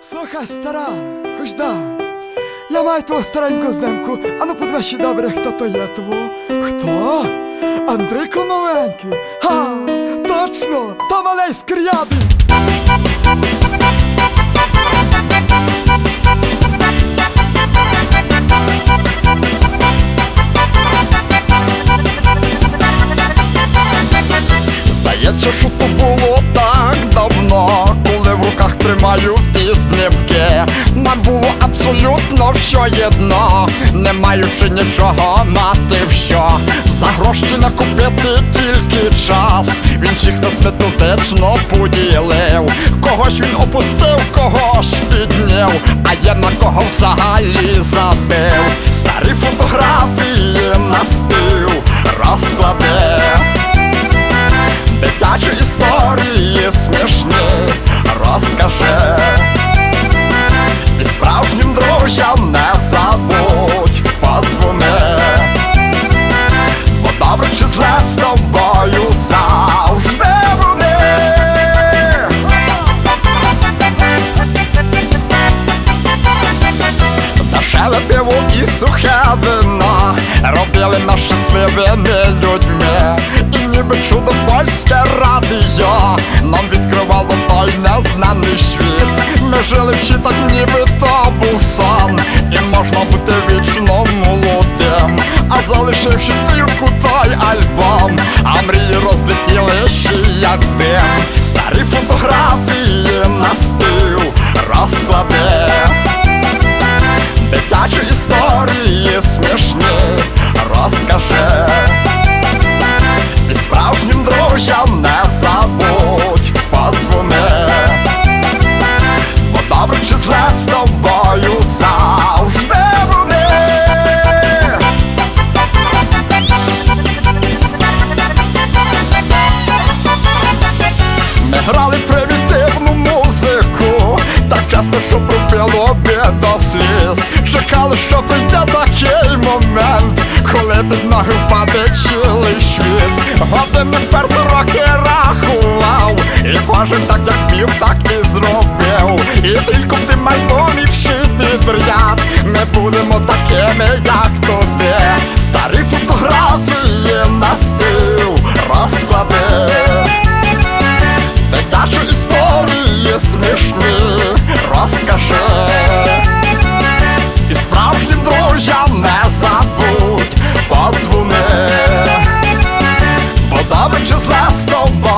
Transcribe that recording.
Слухай, стара, хожда, я маю твого старенького знемку, а ну подвищи добре, хто то є твого. Хто? Андрійко новенький. Ха, точно, то малий скрябін. Здається, що то було так давно, коли в руках тримаю ті знімки. Нам було абсолютно все єдно, не маючи нічого мати що. За гроші накупити тільки час, він всіх нас методично поділив. Когось він опустив, когось підняв, а є на кого взагалі забив. Старі фотографії на стіл розкладе, дитячі історії смішні розкаже. І справжнім друзям не забудь подзвони, бо добре чи зле з тобою завжди вони. Дешеве пиво і сухе вино робили нас щасливими людьми. І ніби чудо польське радіо нам відкривало той незнаний світ. Ми жили всі так, ніби то був сон, і можна бути вічно молодим. А залишивши тільки той альбом, а мрії розлетілися як дим. Старі фотографії на стіл розкладе, дитячі історії смішні розкаже. І справжнім друзям не забудь подзвони, бо добре чи зле з тобою завжди вони. Ми грали примітивну музику, так часто, що пробило до сліз. Чекали, що прийде такий момент, коли під ноги впаде цілий світ. Години вперто роки рахував, і кожен так як міг, так і зробив. І тільки в тим альбомі всі підряд ми будемо такими, як туди. Старі фотографії на стіл розклади, дитячі історії смішні розкажи. І справжнім друзям не забудь подзвони, бо добре чи зле з тобою